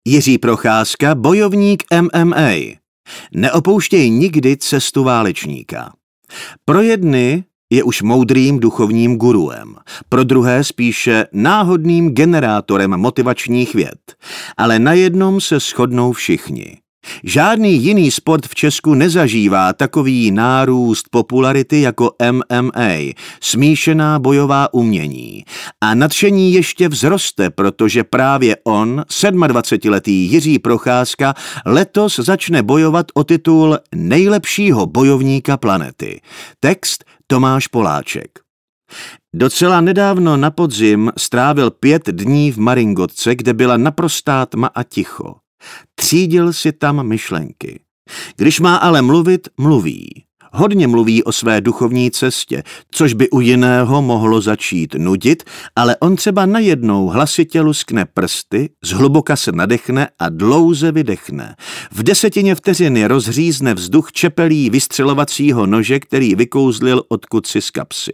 Jiří Procházka, bojovník MMA. Neopouštěj nikdy cestu válečníka. Pro jedny je už moudrým duchovním guruem, pro druhé spíše náhodným generátorem motivačních vět, ale na jednom se shodnou všichni. Žádný jiný sport v Česku nezažívá takový nárůst popularity jako MMA, smíšená bojová umění. A nadšení ještě vzroste, protože právě on, 27letý Jiří Procházka, letos začne bojovat o titul nejlepšího bojovníka planety. Text Tomáš Poláček. Docela nedávno na podzim strávil 5 dní v Maringotce, kde byla naprostá tma a ticho. Třídil si tam myšlenky. Když má ale mluvit, mluví. Hodně mluví o své duchovní cestě, což by u jiného mohlo začít nudit, ale on třeba najednou hlasitě luskne prsty, zhluboka se nadechne a dlouze vydechne. V 10 vteřiny rozřízne vzduch čepelí vystřelovacího nože, který vykouzlil odkud z kapsy.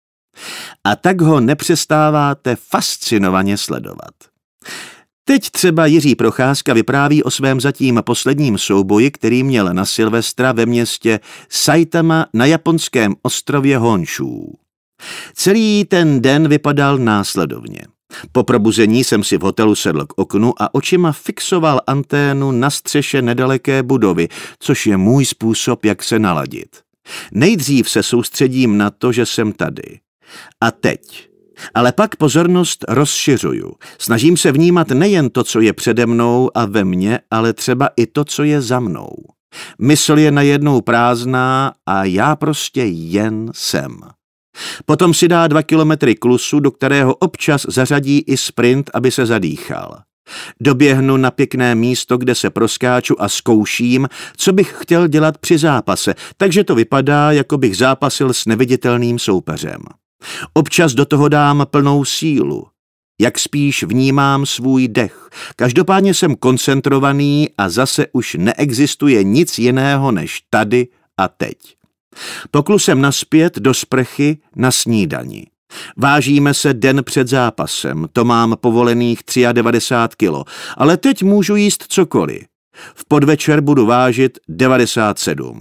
A tak ho nepřestáváte fascinovaně sledovat. Teď třeba Jiří Procházka vypráví o svém zatím posledním souboji, který měl na Silvestra ve městě Saitama na japonském ostrově Honshu. Celý ten den vypadal následovně. Po probuzení jsem si v hotelu sedl k oknu a očima fixoval anténu na střeše nedaleké budovy, což je můj způsob, jak se naladit. Nejdřív se soustředím na to, že jsem tady. A teď. Ale pak pozornost rozšiřuju. Snažím se vnímat nejen to, co je přede mnou a ve mně, ale třeba i to, co je za mnou. Mysl je najednou prázdná a já prostě jen jsem. Potom si dá 2 kilometry klusu, do kterého občas zařadí i sprint, aby se zadýchal. Doběhnu na pěkné místo, kde se proskáču a zkouším, co bych chtěl dělat při zápase, takže to vypadá, jako bych zápasil s neviditelným soupeřem. Občas do toho dám plnou sílu. Jak spíš vnímám svůj dech. Každopádně jsem koncentrovaný a zase už neexistuje nic jiného než tady a teď. Poklusem nazpět do sprchy na snídani. Vážíme se den před zápasem, to mám povolených 93 kilo, ale teď můžu jíst cokoliv. V podvečer budu vážit 97.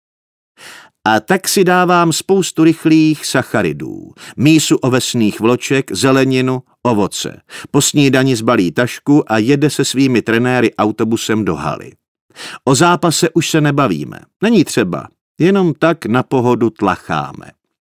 A tak si dávám spoustu rychlých sacharidů, mísu ovesných vloček, zeleninu, ovoce. Po snídani zbalí tašku a jede se svými trenéry autobusem do haly. O zápase už se nebavíme, není třeba, jenom tak na pohodu tlacháme.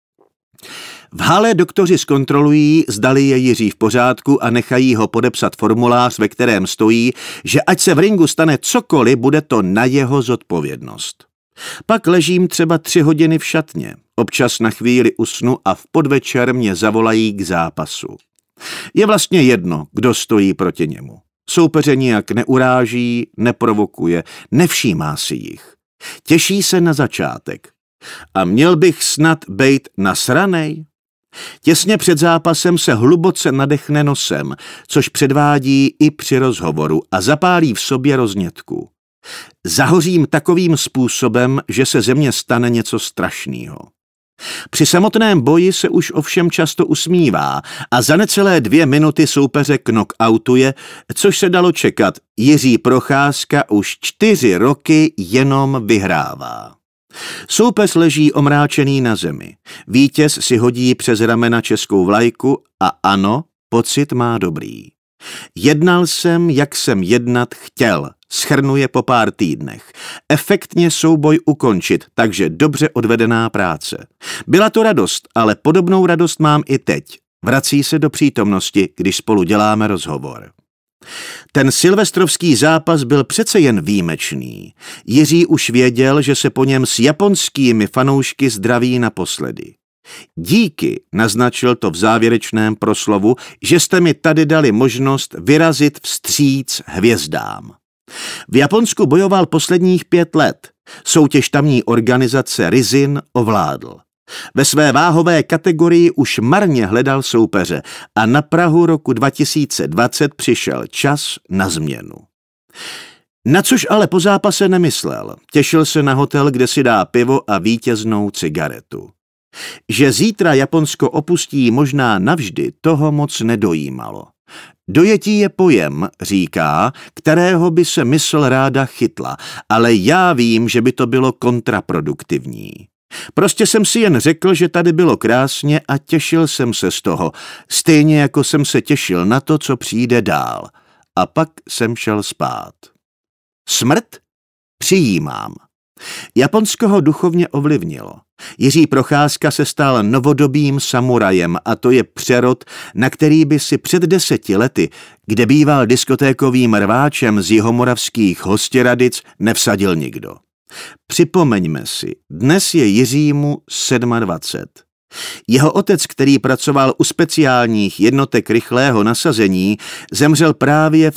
V hale doktoři zkontrolují, zdali je Jiří v pořádku a nechají ho podepsat formulář, ve kterém stojí, že ať se v ringu stane cokoliv, bude to na jeho zodpovědnost. Pak ležím třeba 3 hodiny v šatně, občas na chvíli usnu a v podvečer mě zavolají k zápasu. Je vlastně jedno, kdo stojí proti němu. Soupeře nijak neuráží, neprovokuje, nevšímá si jich. Těší se na začátek. A měl bych snad bejt nasranej? Těsně před zápasem se hluboce nadechne nosem, což předvádí i při rozhovoru a zapálí v sobě roznětku. Zahořím takovým způsobem, že se ze mě stane něco strašného. Při samotném boji se už ovšem často usmívá a za necelé 2 minuty soupeře knockoutuje, což se dalo čekat. Jiří Procházka už 4 roky jenom vyhrává. Soupeř leží omráčený na zemi. Vítěz si hodí přes ramena českou vlajku a ano, pocit má dobrý. Jednal jsem, jak jsem jednat chtěl, shrnuje po pár týdnech. Efektně souboj ukončit, takže dobře odvedená práce. Byla to radost, ale podobnou radost mám i teď. Vrací se do přítomnosti, když spolu děláme rozhovor. Ten silvestrovský zápas byl přece jen výjimečný. Jiří už věděl, že se po něm s japonskými fanoušky zdraví naposledy. Díky, naznačil to v závěrečném proslovu, že jste mi tady dali možnost vyrazit vstříc hvězdám. V Japonsku bojoval posledních 5 let. Soutěž tamní organizace Rizin ovládl. Ve své váhové kategorii už marně hledal soupeře a na prahu roku 2020 přišel čas na změnu. Na což ale po zápase nemyslel. Těšil se na hotel, kde si dá pivo a vítěznou cigaretu. Že zítra Japonsko opustí možná navždy, toho moc nedojímalo. Dojetí je pojem, říká, kterého by se mysl ráda chytla, ale já vím, že by to bylo kontraproduktivní. Prostě jsem si jen řekl, že tady bylo krásně a těšil jsem se z toho, stejně jako jsem se těšil na to, co přijde dál. A pak jsem šel spát. Smrt? Přijímám. Japonsko ho duchovně ovlivnilo. Jiří Procházka se stal novodobým samurajem a to je přerod, na který by si před 10 lety, kde býval diskotékovým rváčem z jihomoravských Hostěradic, nevsadil nikdo. Připomeňme si, dnes je Jiřímu 27. Jeho otec, který pracoval u speciálních jednotek rychlého nasazení, zemřel právě v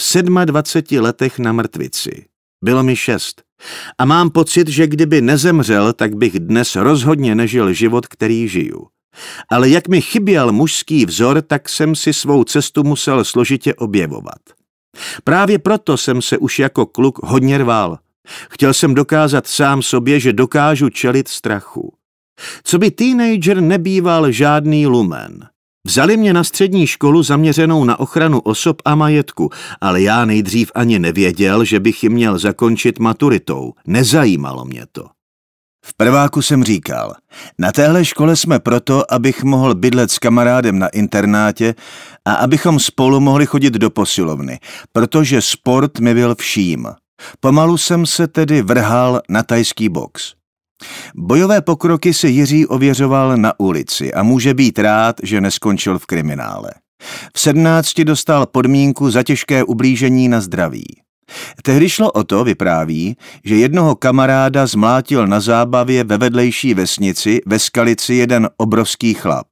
27 letech na mrtvici. Bylo mi 6. A mám pocit, že kdyby nezemřel, tak bych dnes rozhodně nežil život, který žiju. Ale jak mi chyběl mužský vzor, tak jsem si svou cestu musel složitě objevovat. Právě proto jsem se už jako kluk hodně rval. Chtěl jsem dokázat sám sobě, že dokážu čelit strachu. Co by teenager nebýval žádný lumen. Vzali mě na střední školu zaměřenou na ochranu osob a majetku, ale já nejdřív ani nevěděl, že bych ji měl zakončit maturitou. Nezajímalo mě to. V prváku jsem říkal, na téhle škole jsme proto, abych mohl bydlet s kamarádem na internátě a abychom spolu mohli chodit do posilovny, protože sport mi byl vším. Pomalu jsem se tedy vrhal na thajský box. Bojové pokroky si Jiří ověřoval na ulici a může být rád, že neskončil v kriminále. V 17 dostal podmínku za těžké ublížení na zdraví. Tehdy šlo o to, vypráví, že jednoho kamaráda zmlátil na zábavě ve vedlejší vesnici ve Skalici jeden obrovský chlap.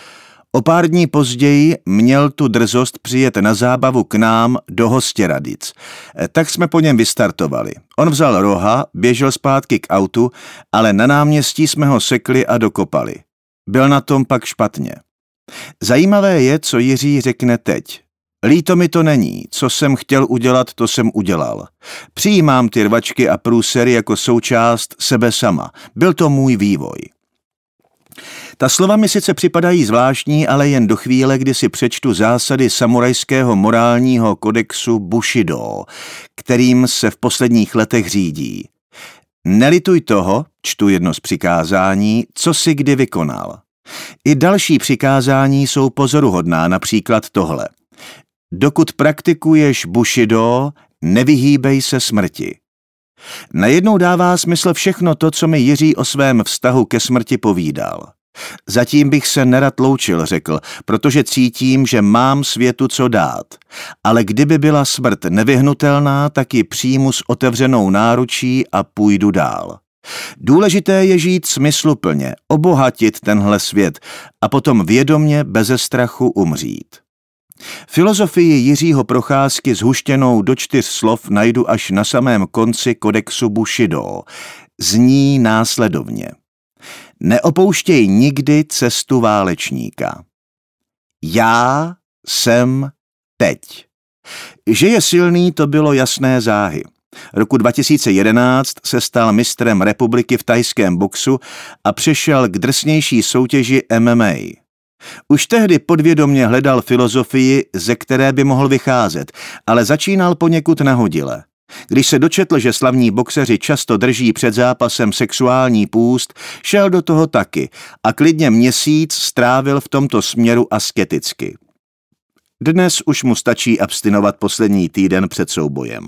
O pár dní později měl tu drzost přijet na zábavu k nám do Hostěradic. Tak jsme po něm vystartovali. On vzal roha, běžel zpátky k autu, ale na náměstí jsme ho sekli a dokopali. Byl na tom pak špatně. Zajímavé je, co Jiří řekne teď. Líto mi to není, co jsem chtěl udělat, to jsem udělal. Přijímám ty rvačky a průsery jako součást sebe sama. Byl to můj vývoj. Ta slova mi sice připadají zvláštní, ale jen do chvíle, kdy si přečtu zásady samurajského morálního kodexu Bushido, kterým se v posledních letech řídí. Nelituj toho, čtu jedno z přikázání, co si kdy vykonal. I další přikázání jsou pozoruhodná, například tohle. Dokud praktikuješ Bushido, nevyhýbej se smrti. Najednou dává smysl všechno to, co mi Jiří o svém vztahu ke smrti povídal. Zatím bych se nerad loučil, řekl, protože cítím, že mám světu co dát. Ale kdyby byla smrt nevyhnutelná, tak ji přijmu s otevřenou náručí a půjdu dál. Důležité je žít smysluplně, obohatit tenhle svět a potom vědomě beze strachu umřít. Filozofii Jiřího Procházky zhuštěnou do 4 slov najdu až na samém konci kodexu Bushido. Zní následovně. Neopouštěj nikdy cestu válečníka. Já jsem teď. Že je silný, to bylo jasné záhy. Roku 2011 se stal mistrem republiky v thajském boxu a přešel k drsnější soutěži MMA. Už tehdy podvědomě hledal filozofii, ze které by mohl vycházet, ale začínal poněkud nahodile. Když se dočetl, že slavní boxeři často drží před zápasem sexuální půst, šel do toho taky a klidně měsíc strávil v tomto směru asketicky. Dnes už mu stačí abstinovat poslední týden před soubojem.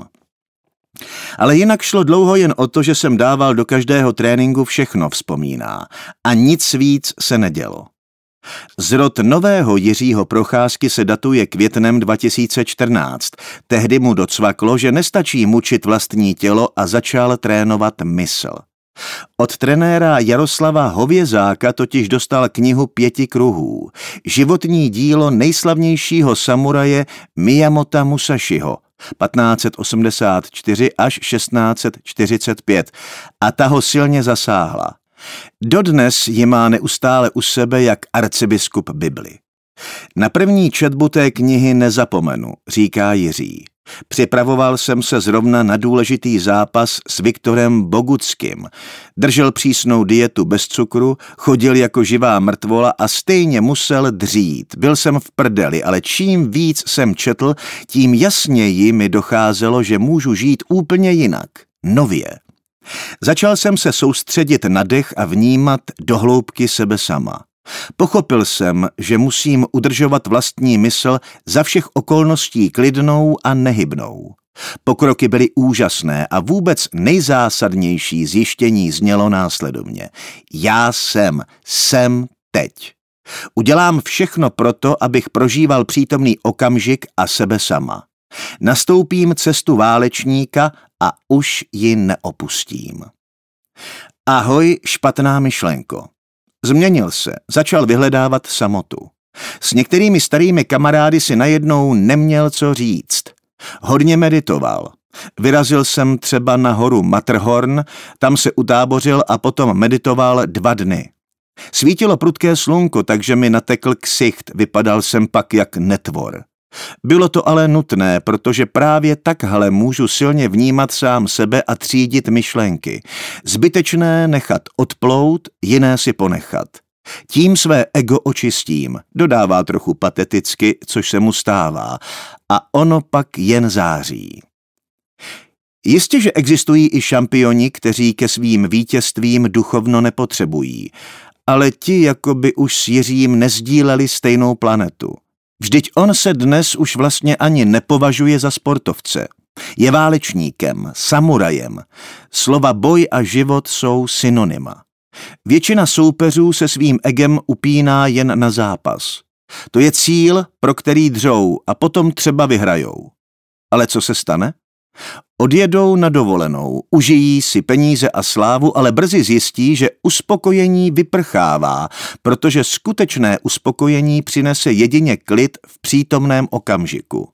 Ale jinak šlo dlouho jen o to, že jsem dával do každého tréninku všechno, vzpomíná, a nic víc se nedělo. Zrod nového Jiřího Procházky se datuje květnem 2014. Tehdy mu docvaklo, že nestačí mučit vlastní tělo a začal trénovat mysl. Od trenéra Jaroslava Hovězáka totiž dostal knihu 5 kruhů, životní dílo nejslavnějšího samuraje Miyamota Musashiho, 1584 až 1645, a ta ho silně zasáhla. Dodnes ji má neustále u sebe jak arcibiskup Bibli. Na první četbu té knihy nezapomenu, říká Jiří. Připravoval jsem se zrovna na důležitý zápas s Viktorem Boguckým. Držel přísnou dietu bez cukru, chodil jako živá mrtvola a stejně musel dřít. Byl jsem v prdeli, ale čím víc jsem četl, tím jasněji mi docházelo, že můžu žít úplně jinak, nově. Začal jsem se soustředit na dech a vnímat do hloubky sebe sama. Pochopil jsem, že musím udržovat vlastní mysl za všech okolností klidnou a nehybnou. Pokroky byly úžasné a vůbec nejzásadnější zjištění znělo následovně. Já jsem teď. Udělám všechno proto, abych prožíval přítomný okamžik a sebe sama. Nastoupím cestu válečníka a už ji neopustím. Ahoj, špatná myšlenko. Změnil se, začal vyhledávat samotu. S některými starými kamarády si najednou neměl co říct. Hodně meditoval. Vyrazil jsem třeba na horu Matterhorn, tam se utábořil a potom meditoval 2 dny. Svítilo prudké slunko, takže mi natekl ksicht, vypadal jsem pak jak netvor. Bylo to ale nutné, protože právě takhle můžu silně vnímat sám sebe a třídit myšlenky. Zbytečné nechat odplout, jiné si ponechat. Tím své ego očistím, dodává trochu pateticky, což se mu stává, a ono pak jen září. Jistě, že existují i šampioni, kteří ke svým vítězstvím duchovno nepotřebují, ale ti jakoby už s Jiřím nezdíleli stejnou planetu. Vždyť on se dnes už vlastně ani nepovažuje za sportovce. Je válečníkem, samurajem. Slova boj a život jsou synonyma. Většina soupeřů se svým egem upíná jen na zápas. To je cíl, pro který dřou a potom třeba vyhrajou. Ale co se stane? Odjedou na dovolenou, užijí si peníze a slávu, ale brzy zjistí, že uspokojení vyprchává, protože skutečné uspokojení přinese jedině klid v přítomném okamžiku.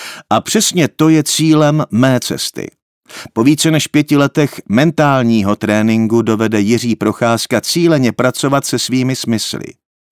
A přesně to je cílem mé cesty. Po více než 5 letech mentálního tréninku dovede Jiří Procházka cíleně pracovat se svými smysly.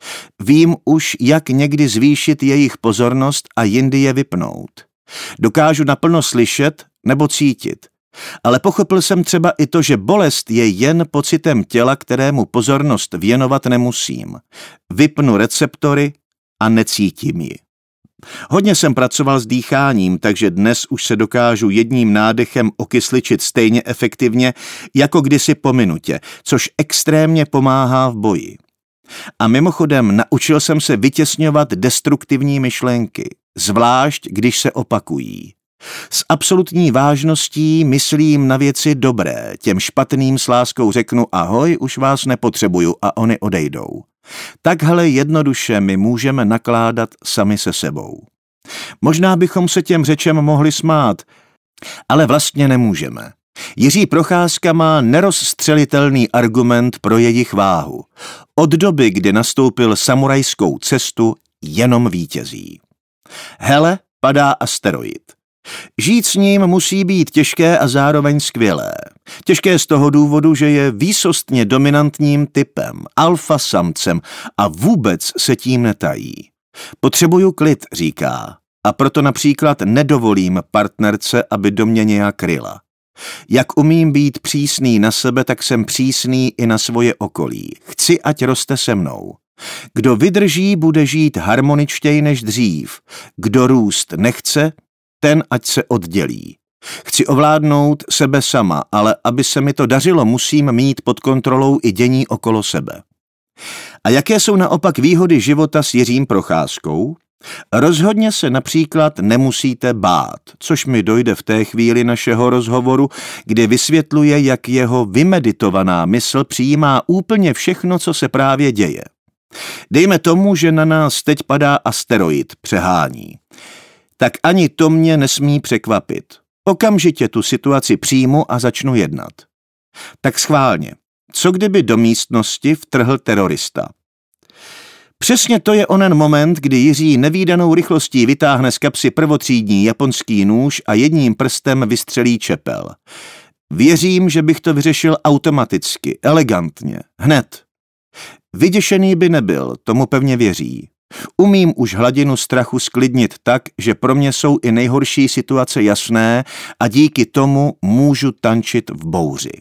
Vím už, jak někdy zvýšit jejich pozornost a jindy je vypnout. Dokážu naplno slyšet nebo cítit. Ale pochopil jsem třeba i to, že bolest je jen pocitem těla, kterému pozornost věnovat nemusím. Vypnu receptory a necítím ji. Hodně jsem pracoval s dýcháním, takže dnes už se dokážu jedním nádechem okysličit stejně efektivně jako kdysi po minutě, což extrémně pomáhá v boji. A mimochodem naučil jsem se vytěsňovat destruktivní myšlenky, zvlášť když se opakují. S absolutní vážností myslím na věci dobré, těm špatným s láskou řeknu ahoj, už vás nepotřebuju a oni odejdou. Takhle jednoduše my můžeme nakládat sami se sebou. Možná bychom se těm řečem mohli smát, ale vlastně nemůžeme. Jiří Procházka má nerozstřelitelný argument pro jejich váhu. Od doby, kdy nastoupil samurajskou cestu, jenom vítězí. Hele, padá asteroid. Žít s ním musí být těžké a zároveň skvělé. Těžké z toho důvodu, že je výsostně dominantním typem, alfa samcem a vůbec se tím netají. Potřebuju klid, říká, a proto například nedovolím partnerce, aby do mě nějak ryla. Jak umím být přísný na sebe, tak jsem přísný i na svoje okolí. Chci, ať roste se mnou. Kdo vydrží, bude žít harmoničtěji než dřív. Kdo růst nechce, ten ať se oddělí. Chci ovládnout sebe sama, ale aby se mi to dařilo, musím mít pod kontrolou i dění okolo sebe. A jaké jsou naopak výhody života s Jiřím Procházkou? Rozhodně se například nemusíte bát, což mi dojde v té chvíli našeho rozhovoru, kdy vysvětluje, jak jeho vymeditovaná mysl přijímá úplně všechno, co se právě děje. Dejme tomu, že na nás teď padá asteroid, přehání. Tak ani to mě nesmí překvapit. Okamžitě tu situaci přijmu a začnu jednat. Tak schválně, co kdyby do místnosti vtrhl terorista? Přesně to je onen moment, kdy Jiří nevídanou rychlostí vytáhne z kapsy prvotřídní japonský nůž a jedním prstem vystřelí čepel. Věřím, že bych to vyřešil automaticky, elegantně, hned. Vyděšený by nebyl, tomu pevně věří. Umím už hladinu strachu sklidnit tak, že pro mě jsou i nejhorší situace jasné a díky tomu můžu tančit v bouři.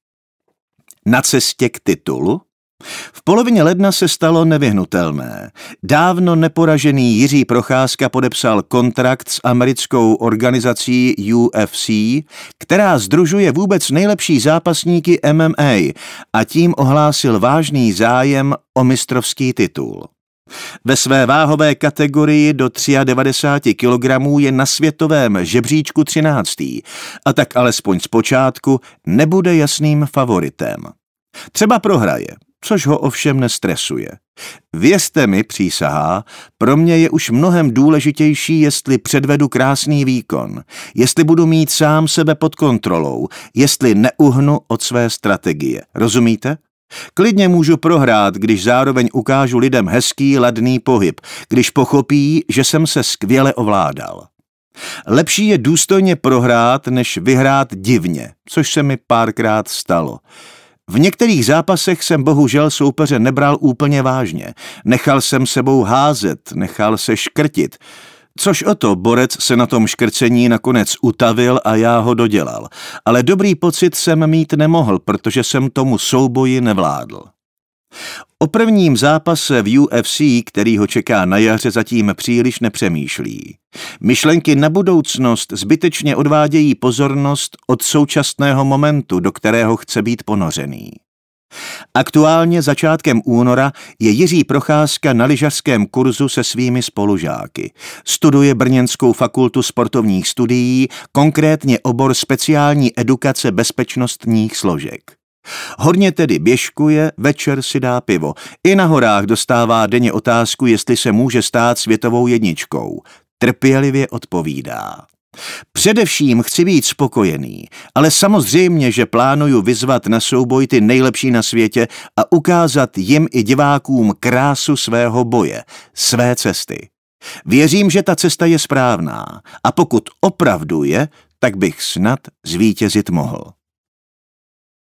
Na cestě k titulu? V polovině ledna se stalo nevyhnutelné. Dávno neporažený Jiří Procházka podepsal kontrakt s americkou organizací UFC, která sdružuje vůbec nejlepší zápasníky MMA, a tím ohlásil vážný zájem o mistrovský titul. Ve své váhové kategorii do 93 kg je na světovém žebříčku 13. a tak alespoň zpočátku nebude jasným favoritem. Třeba prohraje, což ho ovšem nestresuje. Věřte mi, přísahá, pro mě je už mnohem důležitější, jestli předvedu krásný výkon, jestli budu mít sám sebe pod kontrolou, jestli neuhnu od své strategie. Rozumíte? Klidně můžu prohrát, když zároveň ukážu lidem hezký ladný pohyb, když pochopí, že jsem se skvěle ovládal. Lepší je důstojně prohrát, než vyhrát divně, což se mi párkrát stalo. V některých zápasech jsem bohužel soupeře nebral úplně vážně. Nechal jsem sebou házet, nechal se škrtit. Což o to, borec se na tom škrcení nakonec utavil a já ho dodělal. Ale dobrý pocit jsem mít nemohl, protože jsem tomu souboji nevládl. O prvním zápase v UFC, který ho čeká na jaře, zatím příliš nepřemýšlí. Myšlenky na budoucnost zbytečně odvádějí pozornost od současného momentu, do kterého chce být ponořený. Aktuálně začátkem února je Jiří Procházka na lyžařském kurzu se svými spolužáky. Studuje Brněnskou fakultu sportovních studií, konkrétně obor speciální edukace bezpečnostních složek. Hodně tedy běžkuje, večer si dá pivo. I na horách dostává denně otázku, jestli se může stát světovou jedničkou. Trpělivě odpovídá. Především chci být spokojený, ale samozřejmě, že plánuju vyzvat na souboj ty nejlepší na světě a ukázat jim i divákům krásu svého boje, své cesty. Věřím, že ta cesta je správná a pokud opravdu je, tak bych snad zvítězit mohl.